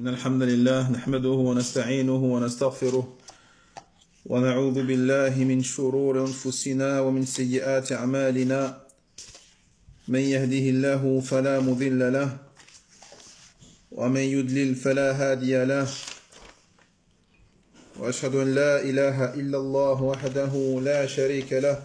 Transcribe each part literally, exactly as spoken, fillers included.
إن الحمد لله نحمده ونستعينه ونستغفره ونعوذ بالله من شرور أنفسنا ومن سيئات أعمالنا. من يهده الله فلا مضل له ومن يضلل فلا هادي له، وأشهد أن لا إله إلا الله وحده لا شريك له،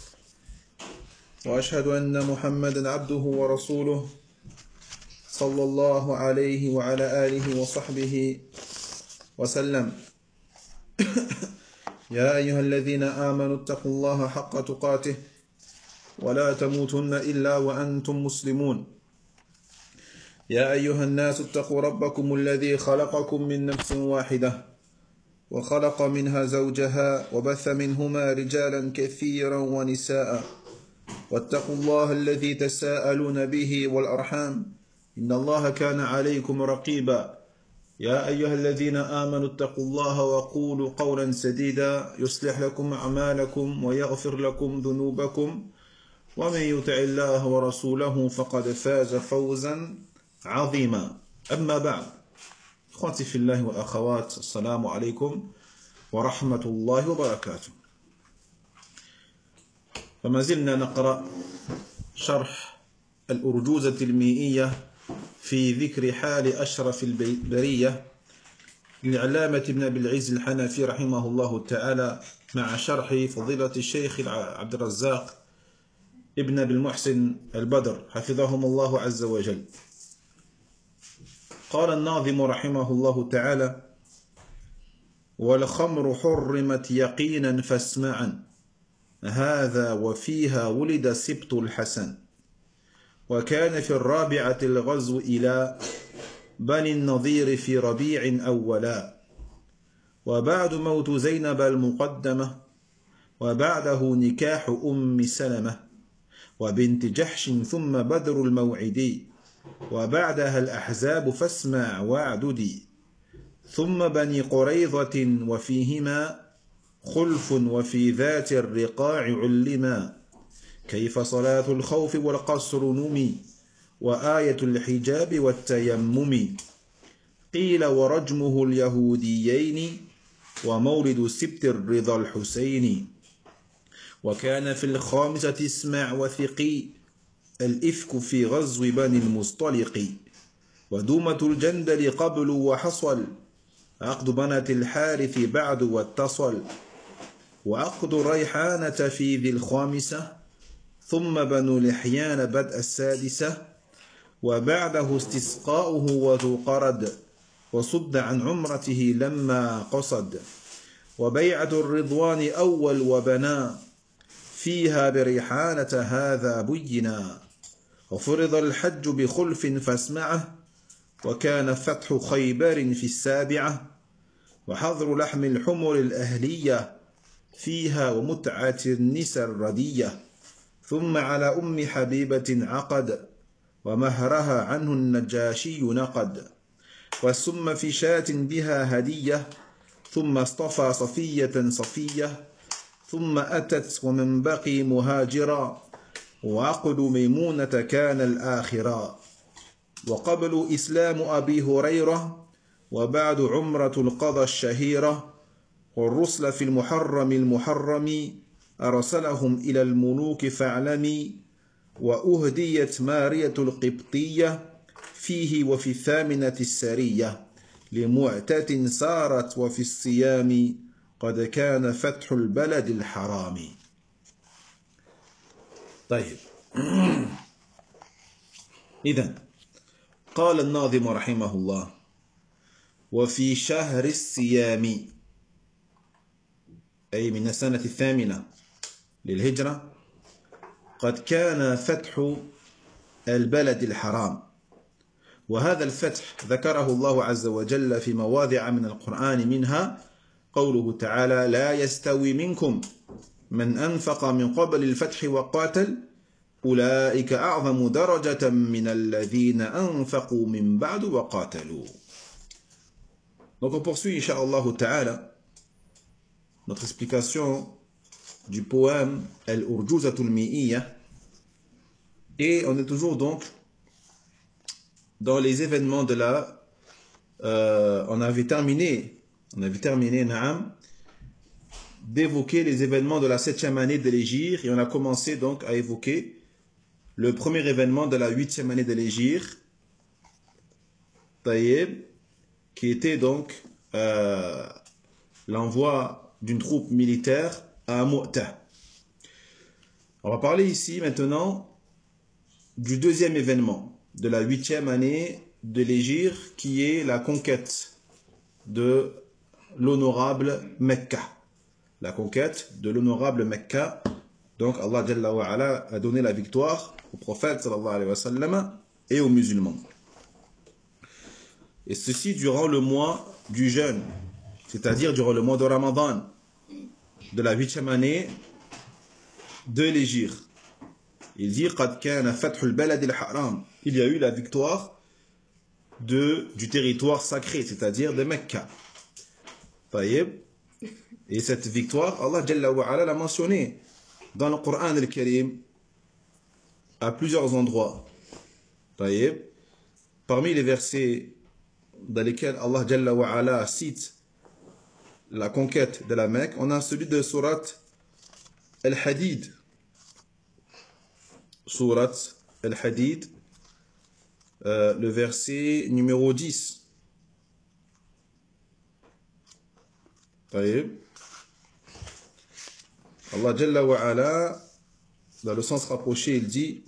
وأشهد أن محمدا عبده ورسوله صلى الله عليه وعلى آله وصحبه وسلم. يا أيها الذين آمنوا اتقوا الله حق تقاته ولا تموتن إلا وأنتم مسلمون. يا أيها الناس اتقوا ربكم الذي خلقكم من نفس واحدة وخلق منها زوجها وبث منهما رجالا كثيرا ونساء، واتقوا الله الذي تساءلون به والأرحام إن الله كان عليكم رقيبا. يا أيها الذين آمنوا اتقوا الله وقولوا قولا سديدا يصلح لكم أعمالكم ويغفر لكم ذنوبكم، ومن يطع الله ورسوله فقد فاز فوزا عظيما. أما بعد، إخوتي في الله والأخوات، السلام عليكم ورحمة الله وبركاته. فما زلنا نقرأ شرح الأرجوزة المائية في ذكر حال أشرف البرية للعلامة ابن أبي العز الحنفي رحمه الله تعالى، مع شرح فضيلة الشيخ عبد الرزاق ابن أبي المحسن البدر حفظهم الله عز وجل. قال الناظم رحمه الله تعالى: والخمر حرمت يقينا فاسمعا، هذا وفيها ولد سبط الحسن، وكان في الرابعة الغزو إلى بني النضير في ربيع أولا، وبعد موت زينب المقدمة، وبعده نكاح أم سلمة وبنت جحش، ثم بدر الموعدي، وبعدها الأحزاب فاسمع واعددي، ثم بني قريظة وفيهما خلف، وفي ذات الرقاع علما، كيف صلاة الخوف والقصر نمي، وآية الحجاب والتيمم، قيل ورجمه اليهوديين، ومولد سبت الرضا الحسين، وكان في الخامسة اسمع وثقي، الإفك في غزو بني المصطلق، ودومة الجندل قبل وحصل، عقد بنات الحارث بعد واتصل، وعقد ريحانة في ذي الخامسة، ثم بنو لحيان بدء السادسة، وبعده استسقاؤه وذو قرد، وصد عن عمرته لما قصد، وبيعة الرضوان أول وبنا، فيها بريحانة هذا بينا، وفرض الحج بخلف فاسمعه، وكان فتح خيبر في السابعة، وحظر لحم الحمر الأهلية فيها، ومتعة النساء الردية، ثم على أم حبيبة عقد، ومهرها عنه النجاشي نقد، والسم في شاة بها هدية، ثم اصطفى صفية صفية، ثم أتت ومن بقي مهاجرا، وعقد ميمونة كان الآخرا، وقبل إسلام أبي هريرة، وبعد عمرة القضى الشهيرة، والرسل في المحرم المحرم، أرسلهم إلى الملوك فاعلمي، وأهديت مارية القبطية فيه، وفي الثامنة السرية لمعتة سارت، وفي الصيام قد كان فتح البلد الحرام. طيب، إذن قال الناظم رحمه الله: وفي شهر الصيام، أي من السنة الثامنة للهجرة، قد كان فتح البلد الحرام. وهذا الفتح ذكره الله عز وجل في مواضع من القرآن، منها قوله تعالى: لا يستوي منكم من أنفق من قبل الفتح وقاتل أولئك أعظم درجة من الذين أنفقوا من بعد وقاتلوا. Donc on poursuit, Inch'Allah Ta'ala, notre explication du poème Al-Urjuzatul Mi'iyya, et on est toujours donc dans les événements de la euh, on avait terminé, on avait terminé, Naam, d'évoquer les événements de la septième année de l'Hégire, et on a commencé donc à évoquer le premier événement de la huitième année de l'Hégire, Taïeb, qui était donc euh, l'envoi d'une troupe militaire à Mu'tah. On va parler ici maintenant du deuxième événement de la huitième année de l'Hégire, qui est la conquête de l'honorable Mecca. La conquête de l'honorable Mecca. Donc Allah Jalla wa Ala a donné la victoire au prophète sallallahu alayhi wa sallam et aux musulmans. Et ceci durant le mois du jeûne, c'est-à-dire durant le mois de Ramadan, de la huitième année de l'Hégire. Il dit قَدْ كَانَ فَتْحُ الْبَلَدِ الْحَرَامِ. Il y a eu la victoire de, du territoire sacré, c'est-à-dire de Mecca. Et cette victoire, Allah Jalla wa Ala l'a mentionné dans le Coran al-Karim à plusieurs endroits. Parmi les versets dans lesquels Allah Jalla wa Ala cite la conquête de la Mecque, on a celui de Surat Al-Hadid. Surat Al-Hadid, euh, le verset numéro dix. Allah Jalla wa Ala, dans le sens rapproché, il dit: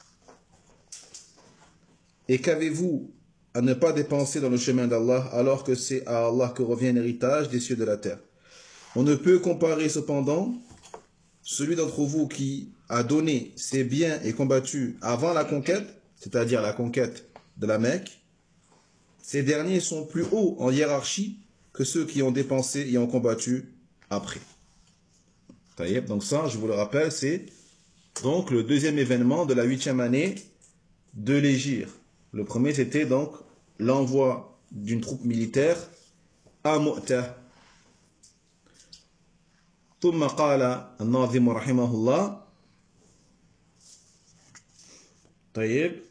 et qu'avez-vous à ne pas dépenser dans le chemin d'Allah, alors que c'est à Allah que revient l'héritage des cieux de la terre? On ne peut comparer cependant celui d'entre vous qui a donné ses biens et combattu avant la conquête, c'est-à-dire la conquête de la Mecque. Ces derniers sont plus hauts en hiérarchie que ceux qui ont dépensé et ont combattu après. Donc ça, je vous le rappelle, c'est donc le deuxième événement de la huitième année de l'Hégire. Le premier, c'était donc l'envoi d'une troupe militaire à Mu'tah. ثم قال الناظم رحمه الله طيب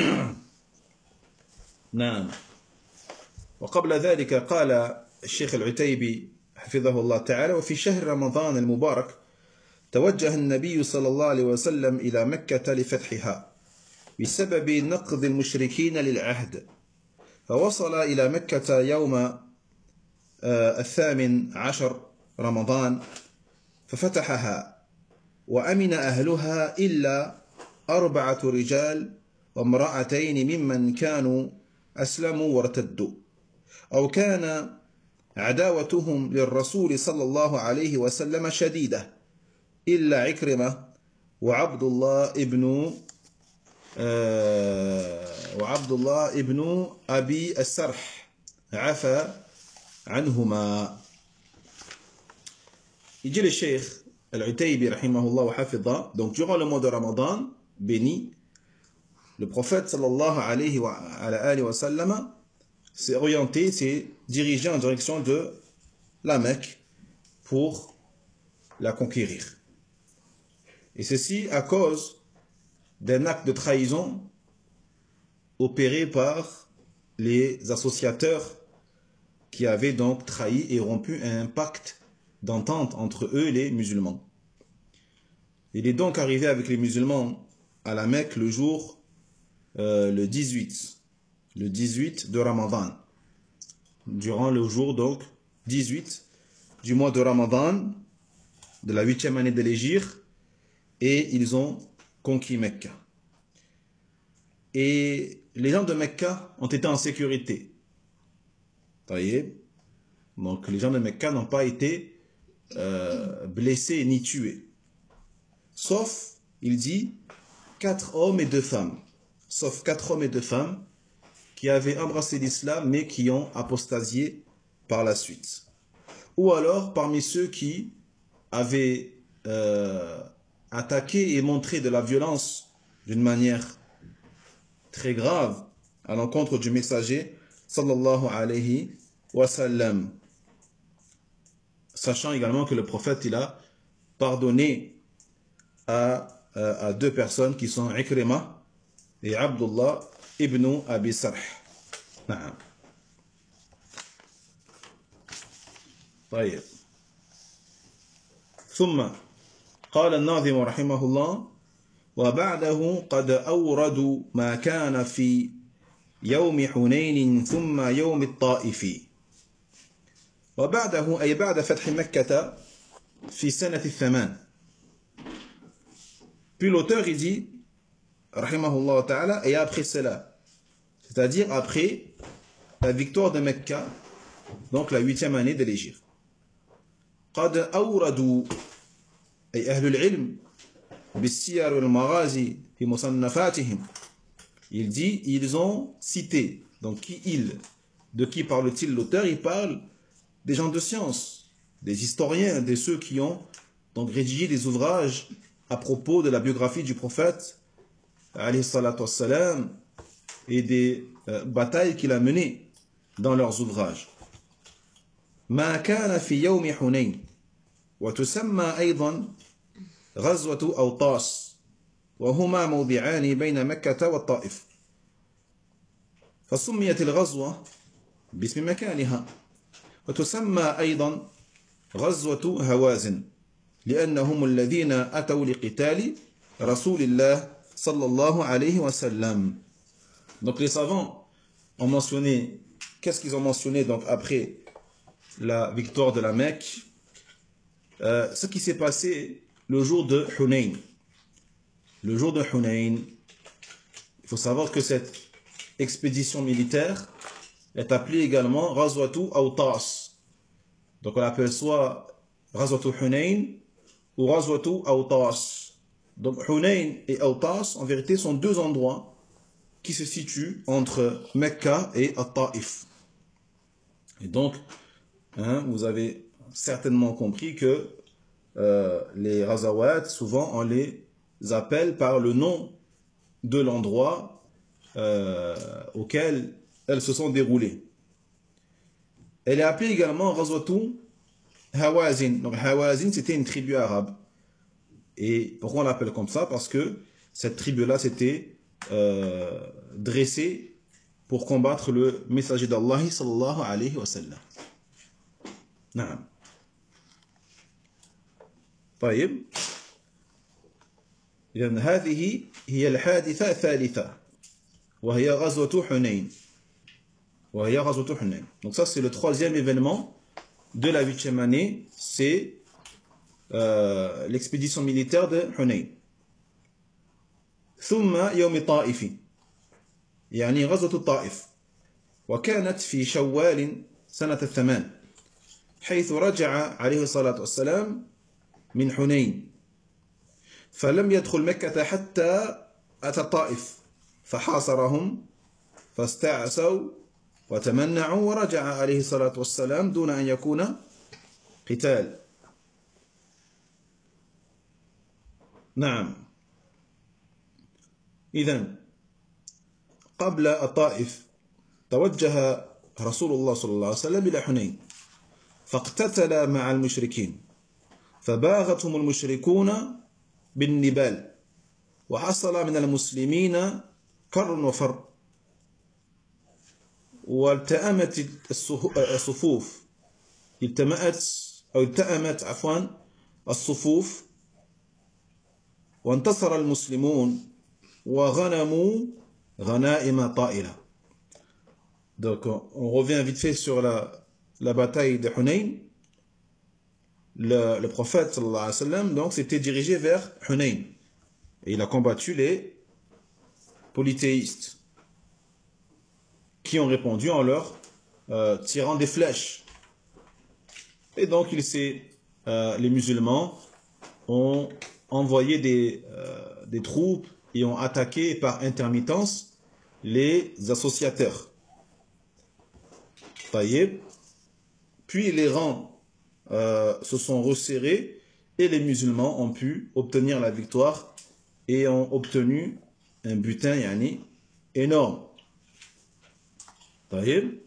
نعم وقبل ذلك قال الشيخ العتيبي حفظه الله تعالى: وفي شهر رمضان المبارك توجه النبي صلى الله عليه وسلم إلى مكة لفتحها بسبب نقض المشركين للعهد، فوصل إلى مكة يوم الثامن عشر رمضان ففتحها، وأمن أهلها إلا أربعة رجال وامرأتين ممن كانوا أسلموا وارتدوا، أو كان عداوتهم للرسول صلى الله عليه وسلم شديدة، إلا عكرمة وعبد الله ابن وعبد الله ابن أبي السرح عفى عنهما. Il dit le Cheikh Al-Utaybi rahimahullah wa hafidha, donc durant le mois de Ramadan béni, le prophète sallallahu alayhi wa, alayhi wa sallam s'est orienté, s'est dirigé en direction de la Mecque pour la conquérir. Et ceci à cause d'un acte de trahison opéré par les associateurs qui avaient donc trahi et rompu un pacte d'entente entre eux et les musulmans. Il est donc arrivé avec les musulmans à la Mecque le jour euh, le dix-huit, le dix-huit de Ramadan, durant le jour donc dix-huit du mois de Ramadan de la huitième année de l'Hégire, et ils ont conquis Mecca. Et les gens de Mecca ont été en sécurité. Donc les gens de Mecca n'ont pas été Euh, blessés ni tués, sauf, il dit, quatre hommes et deux femmes, sauf quatre hommes et deux femmes qui avaient embrassé l'islam mais qui ont apostasié par la suite, ou alors parmi ceux qui avaient euh, attaqué et montré de la violence d'une manière très grave à l'encontre du messager sallallahu alayhi wa sallam. Sachant également que le prophète il a pardonné à, à, à deux personnes qui sont Ikrima et Abdullah ibn Abi Sarh. طيب. ثم قال الناظم رحمه الله: وبعده قد أوردوا ما كان في يوم حنين ثم يوم الطائف. وبعده أي بعد فتح مكة في سنة الثمان. Puis l'auteur il dit, rahimahullah ta'ala, et après cela, c'est-à-dire après la victoire de Mecca, donc la huitième année de l'Hégire. قد أوردوا أي أهل العلم بالسير والمغازي في مصنفاتهم. Il dit, ils ont cité. Donc qui il? De qui parle-t-il l'auteur? Il parle des gens de science, des historiens, de ceux qui ont donc rédigé des ouvrages à propos de la biographie du prophète alayhi salatu wassalam, et des euh, batailles qu'il a menées dans leurs ouvrages. ما كان في يوم حنين وتسمى أيضا غزوة أوطاس وهما موضعان بين مكة والطائف. فسميت الغزوة باسم مكانها، وتسمى أيضا غزوة هوازن لأنهم الذين أتوا لقتال رسول الله صلى الله عليه وسلم. Donc les savants ont mentionné, qu'est-ce qu'ils ont mentionné donc après la victoire de la Mecque? euh, Ce qui s'est passé le jour de Hunayn. Le jour de Hunayn, il faut savoir que cette expédition militaire est appelée également Ghazwatu Awtas. Donc on l'appelle soit Ghazwatu Hunayn ou Ghazwatu Awtas. Donc Hunayn et Awtas en vérité sont deux endroits qui se situent entre Mecca et At-Taif. Et donc hein, vous avez certainement compris que euh, les Ghazawat, souvent on les appelle par le nom de l'endroit euh, auquel elles se sont déroulées. Elle est appelée également Ghazwatu Hawazin. Donc Hawazin, c'était une tribu arabe. Et pourquoi on l'appelle comme ça? Parce que cette tribu-là s'était euh, dressée pour combattre le messager d'Allah sallallahu alayhi wa sallam. نعم. طيب. إذن هذه هي الحادثة الثالثة وهي غزوة حنين. وهي غزوة حنين. Donc ça c'est le troisième événement de la huitième année, c'est euh, l'expédition militaire de Hunayn. ثم يوم طائف يعني غزوة الطائف وكانت في شوال سنة الثمان حيث رجع عليه الصلاة والسلام من حنين فلم يدخل مكة حتى أتى الطائف فحاصرهم فاستعسوا وتمنعوا ورجع عليه الصلاة والسلام دون أن يكون قتال. نعم. إذن قبل الطائف توجه رسول الله صلى الله عليه وسلم إلى حنين فاقتتل مع المشركين فباغتهم المشركون بالنبال وحصل من المسلمين كر وفر والتأمت الصفوف التمأت أو التأمت عفوا الصفوف وانتصر المسلمون وغنموا غنائم طائلة. Donc on revient vite fait sur la, la bataille de Hunayn. Le, le prophète sallallahu alayhi wa sallam donc s'était dirigé vers Hunayn et il a combattu les polythéistes qui ont répondu en leur euh, tirant des flèches. Et donc il s'est, euh, les musulmans ont envoyé des, euh, des troupes et ont attaqué par intermittence les associateurs. Taïeb. Puis les rangs euh, se sont resserrés et les musulmans ont pu obtenir la victoire et ont obtenu un butin yani, énorme. طيب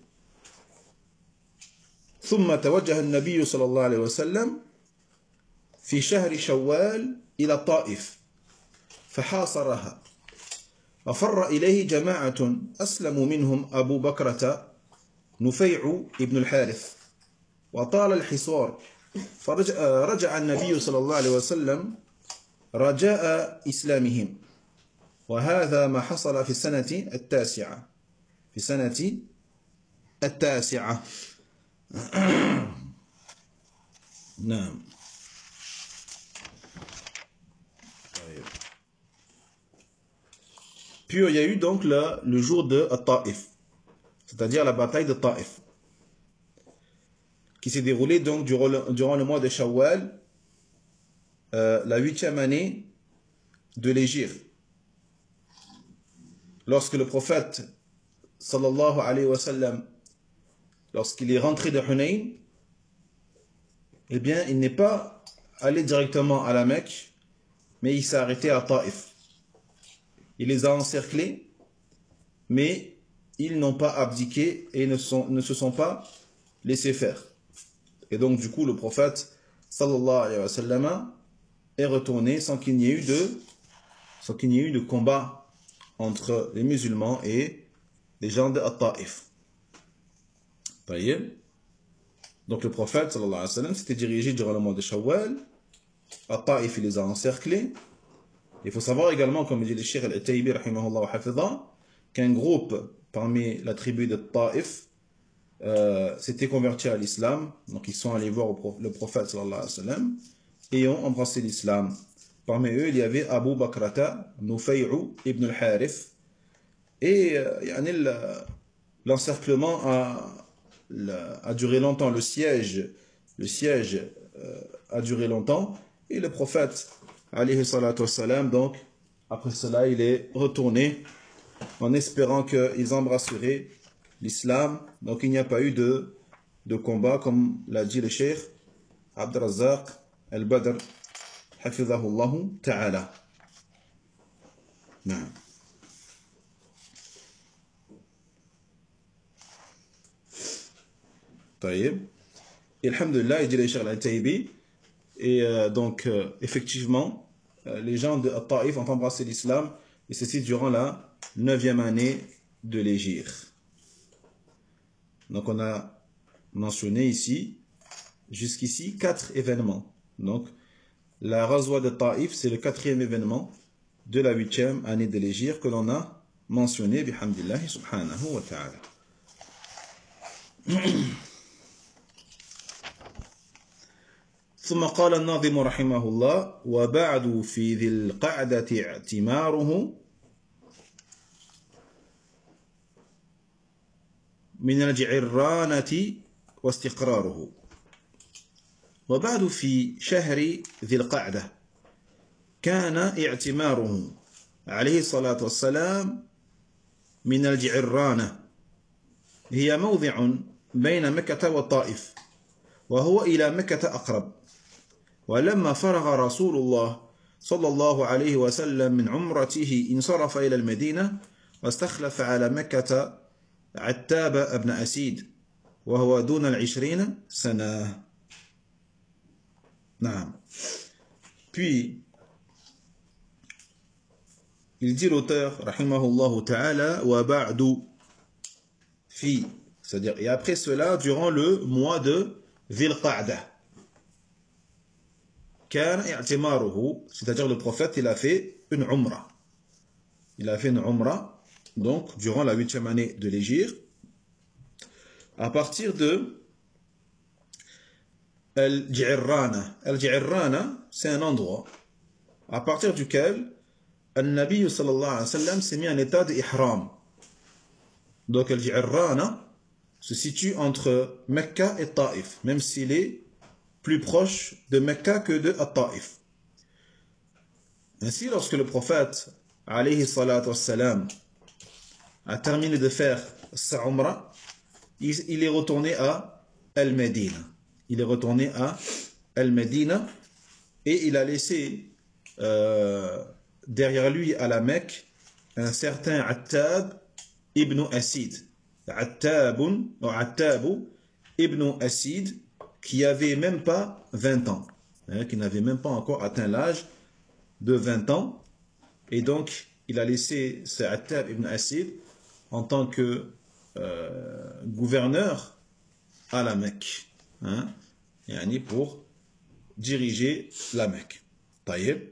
ثم توجه النبي صلى الله عليه وسلم في شهر شوال إلى الطائف فحاصرها وفر إليه جماعة أسلموا منهم أبو بكرة نفيع ابن الحارث وطال الحصار فرجع رجع النبي صلى الله عليه وسلم رجاء إسلامهم وهذا ما حصل في السنة التاسعة في السنة التاسعة نعم. Puis il y a eu donc le, le jour de Taif, c'est-à-dire la bataille de Taif, qui s'est déroulée donc durant le, durant le mois de Shawwal, euh, la huitième année de l'Hégire. Lorsque le prophète, sallallahu alayhi wa sallam, lorsqu'il est rentré de Hunayn, eh bien, il n'est pas allé directement à la Mecque, mais il s'est arrêté à Taif. Il les a encerclés, mais ils n'ont pas abdiqué et ne, sont, ne se sont pas laissés faire. Et donc, du coup, le prophète, sallallahu alayhi wa sallam, est retourné sans qu'il n'y ait eu de, sans qu'il n'y ait eu de combat entre les musulmans et les gens de Taif. Donc, le prophète, sallallahu alayhi wa sallam, s'était dirigé durant le mois de Shawwal. À Taif, il les a encerclés. Il faut savoir également, comme dit le Cheikh Al-Utaybi, qu'un groupe parmi la tribu de Taif euh, s'était converti à l'islam. Donc ils sont allés voir le prophète sallallahu alayhi wa sallam et ont embrassé l'islam. Parmi eux, il y avait Abu Bakrata, Nufay'u ibn al-Harith. Et euh, l'encerclement a, a duré longtemps, le siège, le siège euh, a duré longtemps. Et le prophète, alayhi salatu wassalam, donc, après cela, il est retourné en espérant qu'ils embrasseraient l'islam. Donc, il n'y a pas eu de, de combat, comme l'a dit le cheikh Abdurrazzaq al-Badr, hafidhahullahu ta'ala. Non. Taïb. Et alhamdulillah, il dit le cheikh al-Taybi. Et euh, donc, euh, effectivement, euh, les gens de Taif ont embrassé l'islam, et ceci durant la neuvième année de l'Hégire. Donc, on a mentionné ici, jusqu'ici, quatre événements. Donc, la Razwa de Taif, c'est le quatrième événement de la huitième année de l'Hégire que l'on a mentionné, bihamdillahi subhanahu wa ta'ala. ثم قال الناظم رحمه الله وبعد في ذي القعدة اعتماره من الجعرانة واستقراره وبعد في شهر ذي القعدة كان اعتماره عليه الصلاة والسلام من الجعرانة هي موضع بين مكة والطائف وهو إلى مكة أقرب ولما فرغ رسول الله صلى الله عليه وسلم من عمرته انصرف إلى المدينة واستخلف على مكة عتاب بن أسيد وهو دون العشرين سنة. نعم. Puis il dit l'auteur rahimahullah ta'ala wa ba'du fi, c'est-à-dire et après cela durant le mois de Dhil Qa'dah. C'est-à-dire le prophète il a fait une umrah. Il a fait une umrah donc durant la huitième année de l'Hégire à partir de Al-Ji'rana. Al-Ji'rana c'est un endroit à partir duquel Al-Nabi sallallahu alayhi wa sallam s'est mis en état d'ihram. Donc Al-Ji'rana se situe entre Mecca et Taif, même s'il est plus proche de Mecca que de Taif. Ainsi, lorsque le prophète alayhi salatu wassalam a terminé de faire sa umrah, il, il est retourné à Al-Medina. Il est retourné à Al-Medina et il a laissé euh, derrière lui à la Mecque un certain Attab ibn Asid. Attab ou Attab ibn Asid qui avait même pas vingt ans, hein, qui n'avait même pas encore atteint l'âge de vingt ans. Et donc, il a laissé ce Attab ibn Asid en tant que euh, gouverneur à la Mecque. hein, yani pour diriger la Mecque. طيب.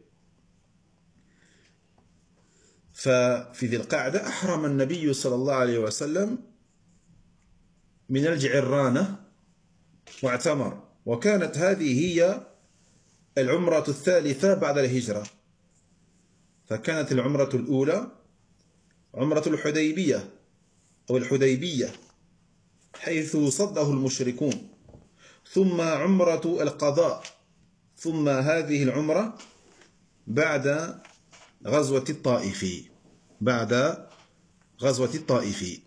ففي ذي القعدة أحرم النبي صلى الله عليه وسلم من الجعرانة واعتمر، وكانت هذه هي العمرة الثالثة بعد الهجرة. فكانت العمرة الأولى عمرة الحديبية أو الحديبية حيث صده المشركون، ثم عمرة القضاء، ثم هذه العمرة بعد غزوة الطائف بعد غزوة الطائف.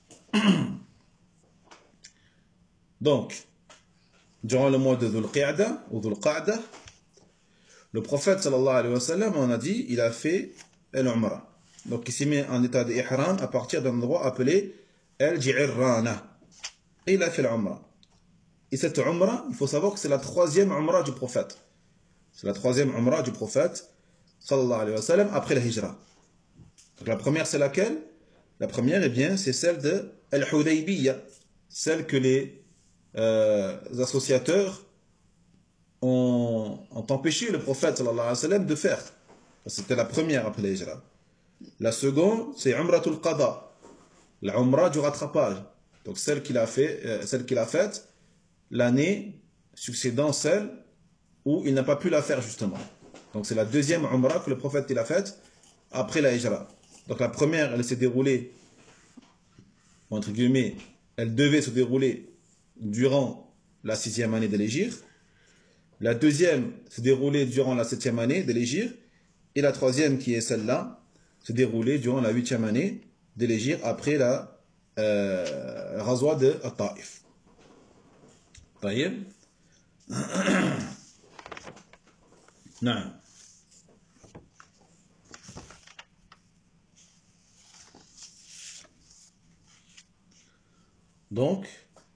Donc, durant le mois de Dhul Qa'da ou Dhul Qa'da, le prophète sallallahu alayhi wa sallam, on a dit, il a fait l'Umrah. Donc il s'est mis en état d'ihram à partir d'un endroit appelé El-Ji'irrana. Et il a fait l'Umrah. Et cette Umrah, il faut savoir que c'est la troisième Umrah du prophète. C'est la troisième Umrah du prophète sallallahu alayhi wa sallam après la Hijra. Donc la première c'est laquelle? La première, eh bien, c'est celle de Al-Hudaybiyah, celle que les euh, associateurs ont, ont empêché le prophète sallallahu alayhi wa sallam de faire. C'était la première après la Hijra. La seconde, c'est Umratul Qada, la Umrah du rattrapage. Donc celle qu'il a fait, euh, celle qu'il a faite l'année succédant celle où il n'a pas pu la faire justement. Donc c'est la deuxième Umrah que le prophète il a faite après la Hijra. Donc la première, elle s'est déroulée, entre guillemets, elle devait se dérouler durant la sixième année de l'Hégire. La deuxième se déroulait durant la septième année de l'Hégire. Et la troisième, qui est celle-là, se déroulait durant la huitième année de l'Hégire après la euh, Ghazwa de Taif. طيب. نعم. Donc,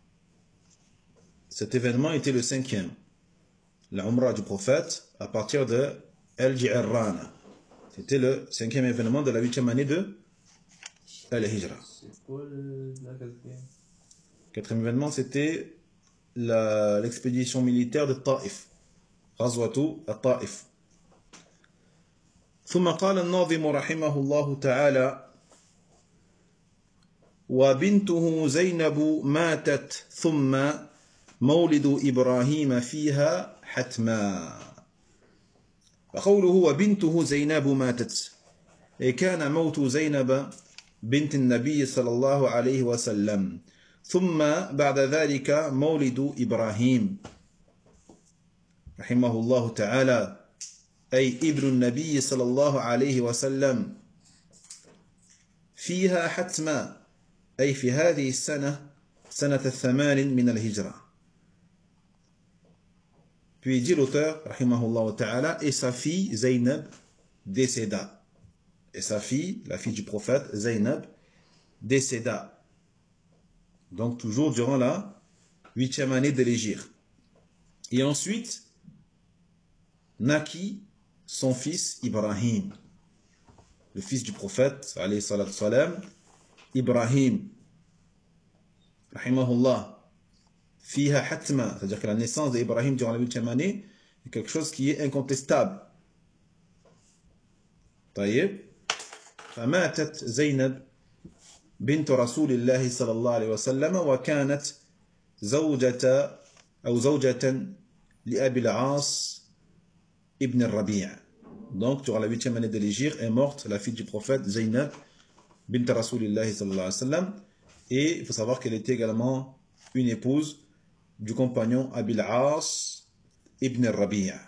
cet événement était le cinquième, la Umrah du prophète à partir de El-Ji'irrana. C'était le cinquième événement de la huitième année de Al-Hijra. C'est quoi le, la quatrième? Quatrième événement, c'était l'expédition militaire de Taif, Ghazwatu al-Taif. ثم قال الناظم رحمه الله تعالى: وبنته زينب ماتت ثم مولد إبراهيم فيها حتما. وقوله وبنته زينب ماتت، أي كان موت زينب بنت النبي صلى الله عليه وسلم، ثم بعد ذلك مولد إبراهيم رحمه الله تعالى، أي ابن النبي صلى الله عليه وسلم، فيها حتما، أي في هذه السنة سنة الثمان من الهجرة. Puis dit l'auteur, rahimahullah ta'ala, et sa fille Zaynab décéda. Et sa fille, la fille du prophète, Zaynab, décéda. Donc toujours durant la huitième année de l'Hégire. Et ensuite, naquit son fils Ibrahim, le fils du prophète, alayhi salatu salam, Ibrahim, rahimahullah. Fiha hatma, c'est-à-dire que la naissance d'Ibrahim durant la huitième année est quelque chose qui est incontestable. طيب. فماتت زينب بنت رسول الله صلى الله عليه وسلم، وكانت زوجة أو زوجة لأبي العاص ابن الربيع. Donc durant la huitième année de l'Hégire est morte la fille du prophète Zaynab bint Rasulillahi sallallahu alayhi wa sallam, et il faut savoir qu'elle était également une épouse du compagnon Abil As ibn al-Rabi'.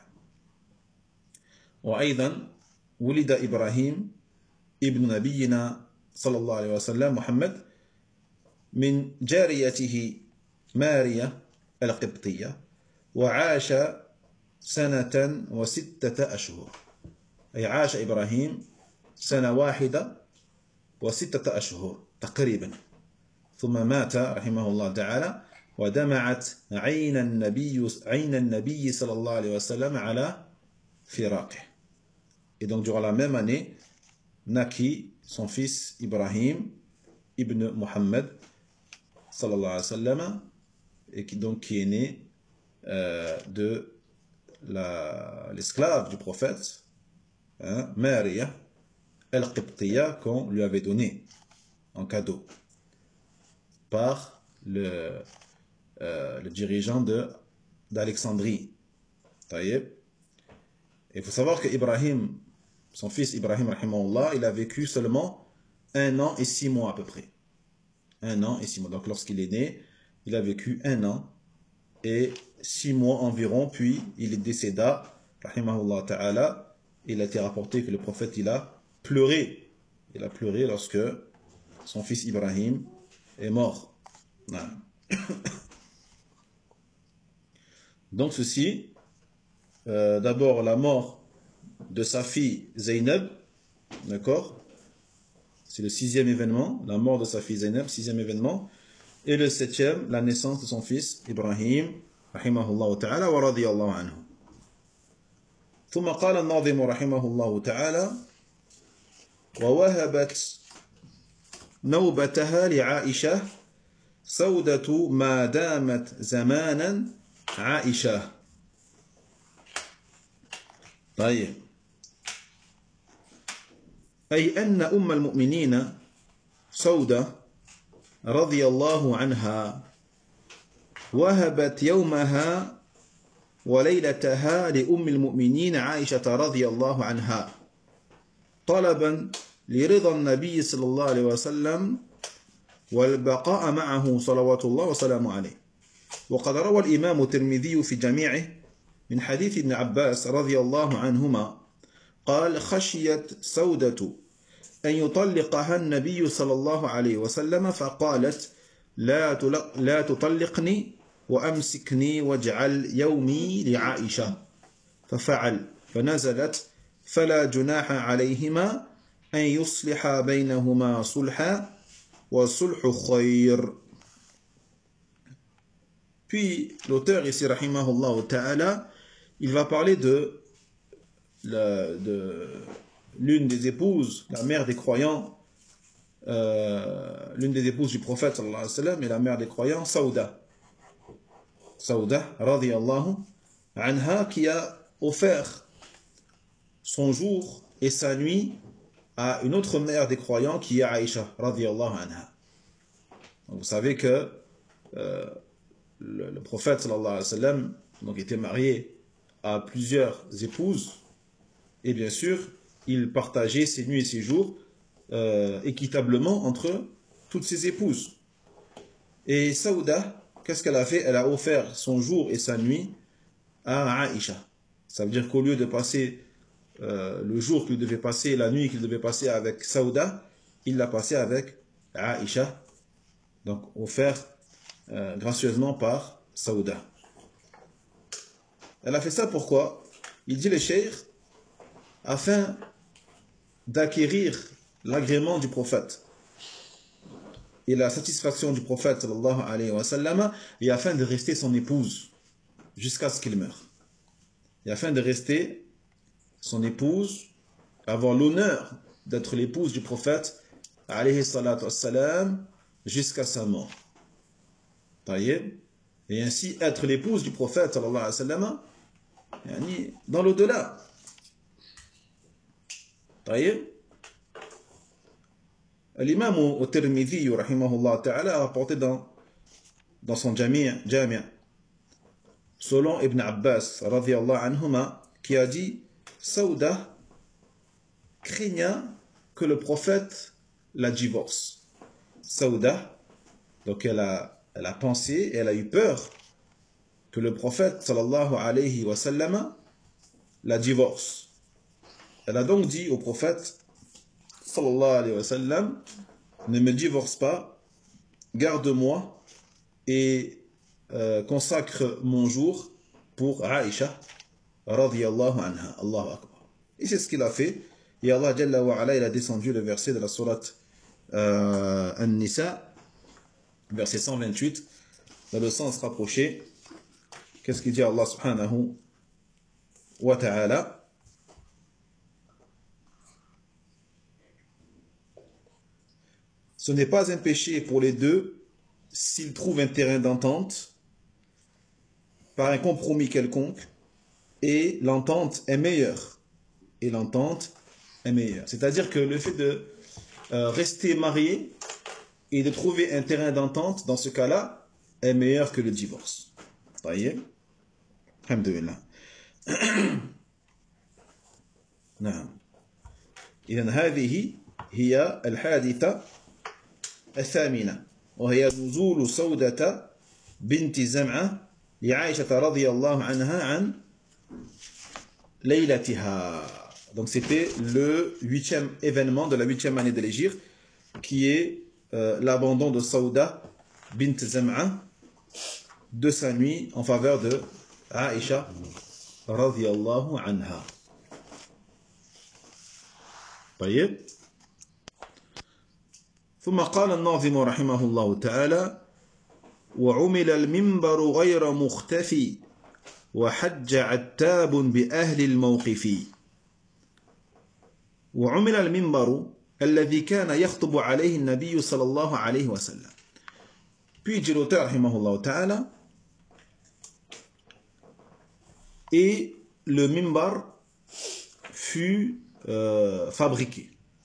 وأيضا ولد إبراهيم ابن نبينا صلى الله عليه وسلم محمد من جاريته ماريا القبطية، وعاش سنة وستة أشهر، أي عاش إبراهيم سنة واحدة وستة أشهر تقريبا، ثم مات رحمه الله تعالى، ودمعت عين النبي عين النبي صلى الله عليه وسلم على فراقه. Et donc durant la même année naquit son fils Ibrahim ibn Muhammad sallallahu alayhi wa sallam, et qui donc qui est né euh, de l'esclave du prophète, hein, Maria al-Qibtiyya, qu'on lui avait donné en cadeau par le, euh, le dirigeant d'Alexandrie. Et il faut savoir que Ibrahim, son fils Ibrahim, rahimahullah, il a vécu seulement un an et six mois à peu près. Un an et six mois. Donc lorsqu'il est né, il a vécu un an et six mois environ, puis il est décéda, rahimahullah ta'ala. Il a été rapporté que le prophète, il a pleuré. Il a pleuré lorsque son fils Ibrahim est mort. Donc ceci, euh, d'abord la mort de sa fille Zaynab, d'accord? C'est le sixième événement, la mort de sa fille Zaynab, sixième événement. Et le septième, la naissance de son fils Ibrahim, rahimahullah ta'ala, wa radiyallahu anhu. ثم قال الناظم رحمه الله تعالى: ووهبت نوبتها لعائشة سودة ما دامت زمانا عائشة. طيب، أي أن أم المؤمنين سودة رضي الله عنها وهبت يومها وليلتها لأم المؤمنين عائشة رضي الله عنها طلبا لرضا النبي صلى الله عليه وسلم والبقاء معه صلوات الله وسلامه عليه. وقد روى الإمام الترمذي في جميعه من حديث ابن عباس رضي الله عنهما قال: خشيت سودة أن يطلقها النبي صلى الله عليه وسلم فقالت: لا لا تطلقني وأمسكني واجعل يومي لعائشة، ففعل، فنزلت: فلا جناح عليهما أن يصلح بينهما صلحا والصلح خير. Puis l'auteur ici, rahimahullah ta'ala, il va parler de l'une des épouses, la mère des croyants, euh, l'une des épouses du prophète sallallahu alayhi wa sallam et la mère des croyants, Saouda. Saouda, radiyallahu anha, qui a offert son jour et sa nuit à une autre mère des croyants qui est Aïcha, radiyallahu anha. Donc, vous savez que euh, le, le prophète sallallahu alayhi wa sallam donc, était marié à plusieurs épouses et bien sûr, il partageait ses nuits et ses jours euh, équitablement entre toutes ses épouses. Et Saouda, qu'est-ce qu'elle a fait? Elle a offert son jour et sa nuit à Aïcha. Ça veut dire qu'au lieu de passer euh, le jour qu'il devait passer, la nuit qu'il devait passer avec Saouda, il l'a passé avec Aïcha, donc offert euh, gracieusement par Saouda. Elle a fait ça pourquoi? Il dit le cheikh, afin d'acquérir l'agrément du prophète et la satisfaction du prophète sallallahu alayhi wa sallam, et afin de rester son épouse jusqu'à ce qu'il meure. Et afin de rester son épouse, avoir l'honneur d'être l'épouse du prophète alayhi salatu wassalam jusqu'à sa mort. Et ainsi être l'épouse du prophète sallallahu alayhi wa sallam dans l'au-delà. L'imam al-Tirmidhi rahimahullah ta'ala a rapporté dans, dans son Jami' Jami' selon Ibn Abbas radiyallahu anhuma, qui a dit: Saouda craignait que le prophète la divorce. Saouda, donc elle a, elle a pensé, elle a eu peur que le prophète sallallahu alayhi wa sallam la divorce. Elle a donc dit au prophète sallallahu alayhi wa sallam: ne me divorce pas, garde-moi et euh, consacre mon jour pour Aïcha radiyallahu anha. Allahu akbar. Et c'est ce qu'il a fait. Et Allah Jalla wa Ala, il a descendu le verset de la sourate euh, An-Nisa, verset cent vingt-huit, dans le sens rapproché. Qu'est-ce qu'il dit Allah subhanahu wa ta'ala? Ce n'est pas un péché pour les deux s'ils trouvent un terrain d'entente par un compromis quelconque, et l'entente est meilleure. Et l'entente est meilleure. C'est-à-dire que le fait de euh, rester marié et de trouver un terrain d'entente, dans ce cas-là, est meilleur que le divorce. Voyez? Alhamdulillah. نعم. إذن هذه هي الحادثة الثامنة وهي نزول سودة بنت زمعة لعائشة رضي الله عنها عن ليلتها. Donc c'était le huitième événement de la huitième année de l'Hégire qui est euh, l'abandon de Saouda bint Zam'a de sa nuit en faveur de Aïcha radhiyallahu anha. طيب ثم قال الناظم رحمه الله تعالى وعمل المنبر غير مختفي وحج عتاب بأهل الموقف وعمل المنبر الذي كان يخطب عليه النبي صلى الله عليه وسلم. Puis dit l'auteur رحمه الله تعالى et le minbar fut euh, fabriqué.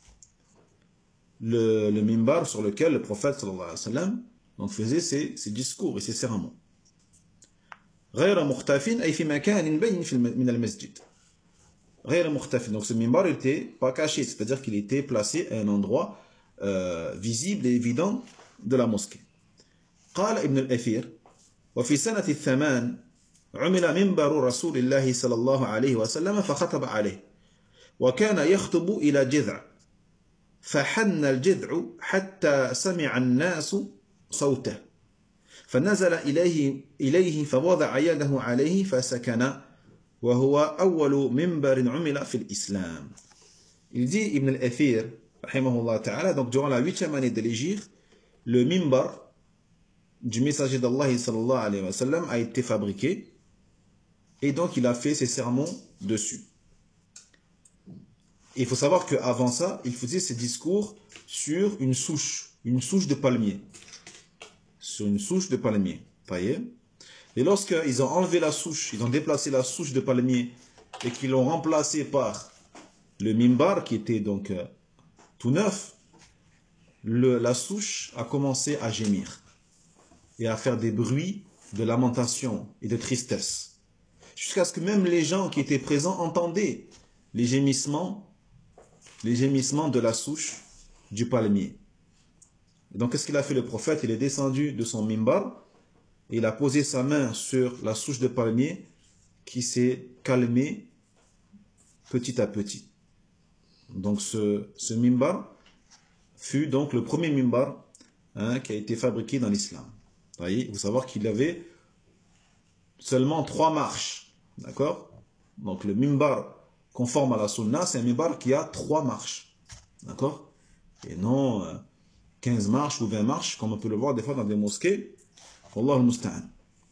Le, le minbar sur lequel le prophète sallallahu alayhi wa sallam donc faisait ses, ses discours et ses sermons. غير مختف أي في مكان بين من المسجد. غير مختف, donc ce minbar n'était pas caché, c'est-à-dire qu'il était placé à un endroit euh, visible et évident de la mosquée. قال ابن الأثير وفي سنة الثمان عمل منبر رسول الله صلى الله عليه وسلم فخطب عليه وكان يخطب إلى جذع فحن الجذع حتى سمع الناس صوته فنزل إليه, إليه فوضع يده عليه فسكن وهو أول منبر عمل في الإسلام. Il dit Ibn al-Athir rahimahullah ta'ala, donc durant la huitième année de l'Hégire, le minbar du messager d'Allah sallallahu alayhi wa sallam a été fabriqué et donc il a fait ses sermons dessus. Il faut savoir qu'avant ça, il faisait ses discours sur une souche, une souche de palmier. Sur une souche de palmier. Voyez? Et lorsqu'ils ont enlevé la souche, ils ont déplacé la souche de palmier et qu'ils l'ont remplacé par le minbar qui était donc euh, tout neuf, le, la souche a commencé à gémir et à faire des bruits de lamentation et de tristesse. Jusqu'à ce que même les gens qui étaient présents entendaient les gémissements les gémissements de la souche du palmier. Et donc, qu'est-ce qu'il a fait le prophète? Il est descendu de son minbar et il a posé sa main sur la souche de palmier qui s'est calmée petit à petit. Donc, ce, ce minbar fut donc le premier minbar hein, qui a été fabriqué dans l'islam. Vous voyez, il faut savoir qu'il avait seulement trois marches. D'accord? Donc, le minbar conforme à la sunna, c'est un minbar qui a trois marches. D'accord? Et non euh, quinze marches ou vingt marches, comme on peut le voir des fois dans des mosquées. Wallahu al-musta'an.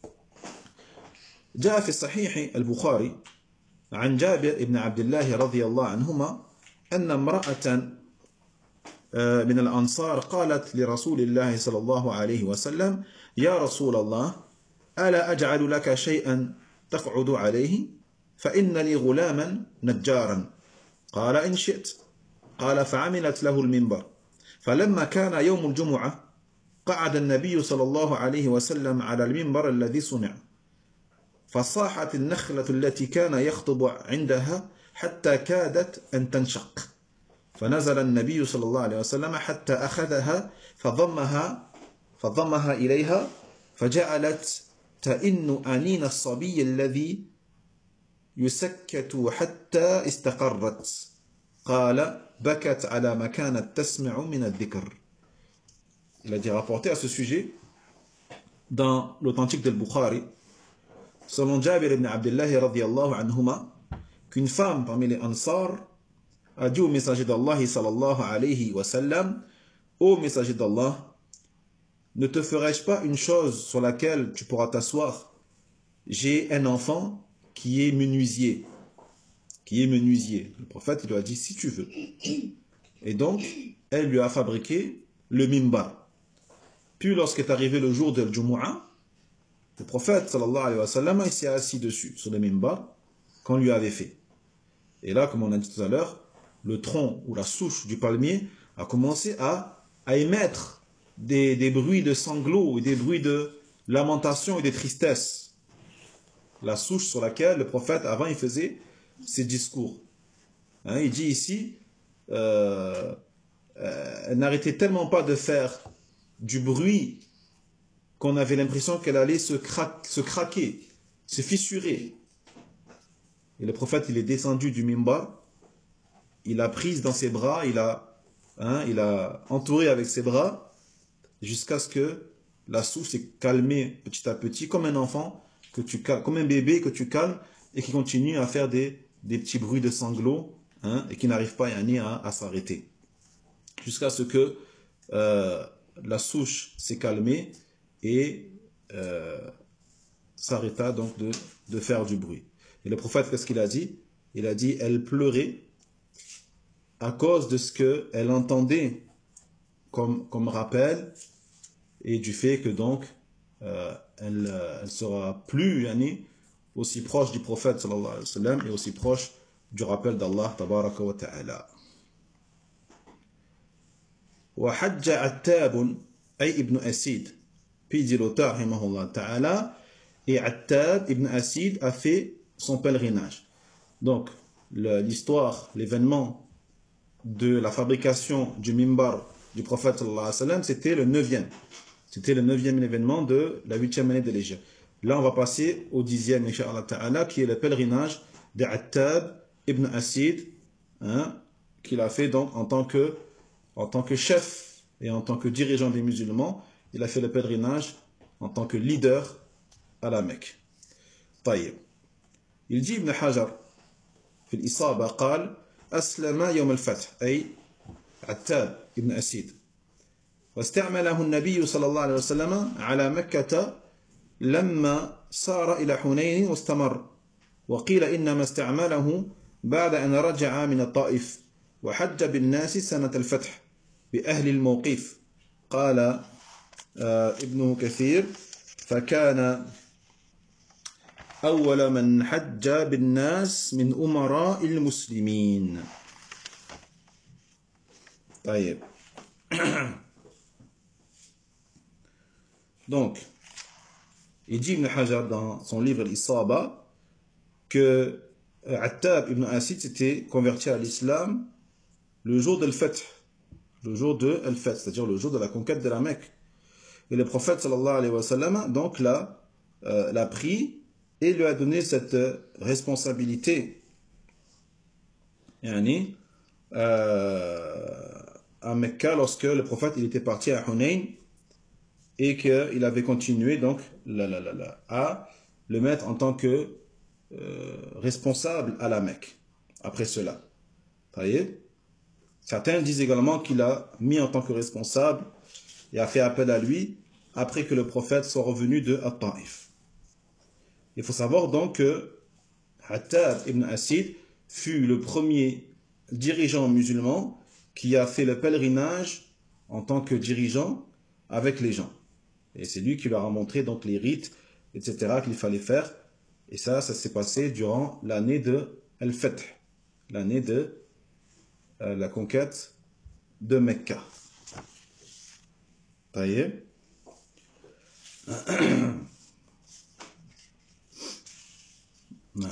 جاء في الصحيح البخاري عن جابر بن عبد الله رضي الله عنهما أن امرأة من الأنصار قالت لرسول الله صلى الله عليه وسلم يا رسول الله ألا أجعل لك شيئا تقعد عليه فإن لي غلاما نجارا قال إن شئت قال فعملت له المنبر فلما كان يوم الجمعة قعد النبي صلى الله عليه وسلم على المنبر الذي صنع فصاحت النخلة التي كان يخطب عندها حتى كادت أن تنشق فنزل النبي صلى الله عليه وسلم حتى أخذها فضمها فضمها إليها فجعلت تئن أنين الصبي الذي يسكت حتى استقرت قال بكت على ما كانت تسمع من الذكر. Il a dit rapporté à ce sujet dans l'authentique del Bukhari selon Jabir ibn Abdullah radiyallahu anhuma qu'une femme parmi les Ansar a dit au messager d'Allah sallallahu alayhi wa sallam ô messager d'Allah ne te ferais-je pas une chose sur laquelle tu pourras t'asseoir? J'ai un enfant qui est menuisier. Qui est menuisier. Le prophète il lui a dit si tu veux. Et donc, elle lui a fabriqué le minbar. Puis lorsqu'est arrivé le jour de Jumu'ah, Le prophète, sallallahu alayhi wa sallam, il s'est assis dessus, sur le mimbar, qu'on lui avait fait. Et là, comme on a dit tout à l'heure, le tronc ou la souche du palmier a commencé à, à émettre des, des bruits de sanglots et des bruits de lamentation et de tristesse. La souche sur laquelle le prophète, avant, il faisait ses discours. Hein, il dit ici, euh, euh, elle n'arrêtait tellement pas de faire du bruit qu'on avait l'impression qu'elle allait se, cra se craquer, se fissurer. Et le prophète, il est descendu du mimbar, il a prise dans ses bras, il a, hein, il a entouré avec ses bras, jusqu'à ce que la souche s'est calmée petit à petit, comme un enfant, que tu, comme un bébé que tu calmes, et qui continue à faire des, des petits bruits de sanglots, hein, et qui n'arrive pas à, à s'arrêter. Jusqu'à ce que euh, la souche s'est calmée, et euh, s'arrêta donc de, de faire du bruit. Et le prophète, qu'est-ce qu'il a dit? Il a dit, elle pleurait à cause de ce qu'elle entendait comme, comme rappel, et du fait que donc, euh, elle, elle sera plus yani, aussi proche du prophète sallallahu alayhi wa sallam, et aussi proche du rappel d'Allah tabaraka wa ta'ala. Wa hajja Attab ay ibn Asid. Puis dit l'auteur, rahimahullah ta'ala, et Attab ibn Asid a fait son pèlerinage. Donc, l'histoire, l'événement de la fabrication du mimbar du prophète sallallahu alayhi wa sallam, c'était le neuvième. C'était le neuvième événement de la huitième année de l'Hégire. Là, on va passer au dixième, incha'Allah ta'ala, qui est le pèlerinage d'Attab ibn Asid, hein, qu'il a fait donc en tant que, en tant que chef et en tant que dirigeant des musulmans. Il a fait le pèlerinage en tant que leader à la Mecque. طيب. Il dit Ibn Hajar في الإصابة قال أسلم يوم الفتح أي عتاب ابن أسيد واستعمله النبي صلى الله عليه وسلم على مكة لما سار إلى حنين واستمر وقيل إنما استعمله بعد أن رجع من الطائف وحج بالناس سنة الفتح بأهل الموقف قال ابن كثير فكان أول من حج بالناس من أمراء المسلمين. طيب. Donc, il dit Ibn Hajar dans son livre Al-Isaba que Attab ibn Asid s'était converti à l'islam le jour de l'Fath, le jour de Al-Fath, c'est-à-dire le jour de la conquête de la Mecque. Et le prophète sallallahu alayhi wa sallam donc l'a euh, l'a pris et lui a donné cette responsabilité yani, euh, à Mecca lorsque le prophète il était parti à Hunayn et qu'il avait continué donc la, la, la, la, à le mettre en tant que euh, responsable à la Mecque après cela. Certains disent également qu'il a mis en tant que responsable et a fait appel à lui après que le prophète soit revenu de At-Ta'if. Il faut savoir donc que Attab ibn Asid fut le premier dirigeant musulman qui a fait le pèlerinage en tant que dirigeant avec les gens. Et c'est lui qui leur a montré donc les rites, et cetera qu'il fallait faire. Et ça, ça s'est passé durant l'année de Al-Fath, l'année de euh, la conquête de Mecca. Taïeb. Non.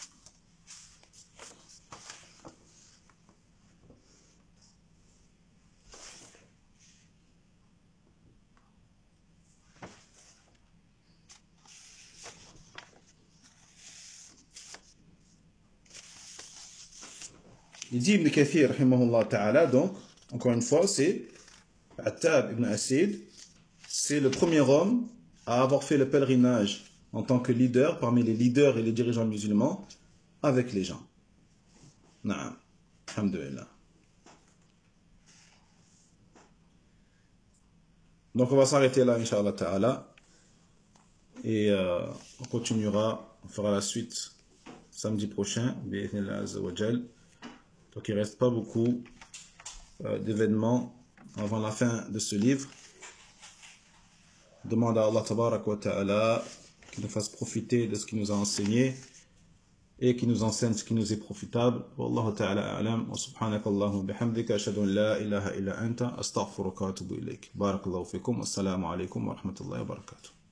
Il dit Ibn Kathir, rahimahullah ta'ala, donc, encore une fois, c'est Attab ibn Asid, c'est le premier homme à avoir fait le pèlerinage en tant que leader, parmi les leaders et les dirigeants musulmans, avec les gens. Naam, alhamdulillah. Donc on va s'arrêter là, Inch'Allah ta'ala, et euh, on continuera, on fera la suite samedi prochain, bi'idhnillah azza wa jal. Donc il ne reste pas beaucoup euh, d'événements avant la fin de ce livre. Demande à Allah tabarak wa ta'ala qu'il nous fasse profiter de ce qu'il nous a enseigné et qui nous enseigne ce qui nous est profitable. Wallahu ta'ala a'lam wa subhanaka Allahumma bihamdika ashhadu an la ilaha illa anta astaghfiruka wa atubu ilayk. Barakallahu fikum. Assalamu alaykum wa rahmatullahi wa barakatuh.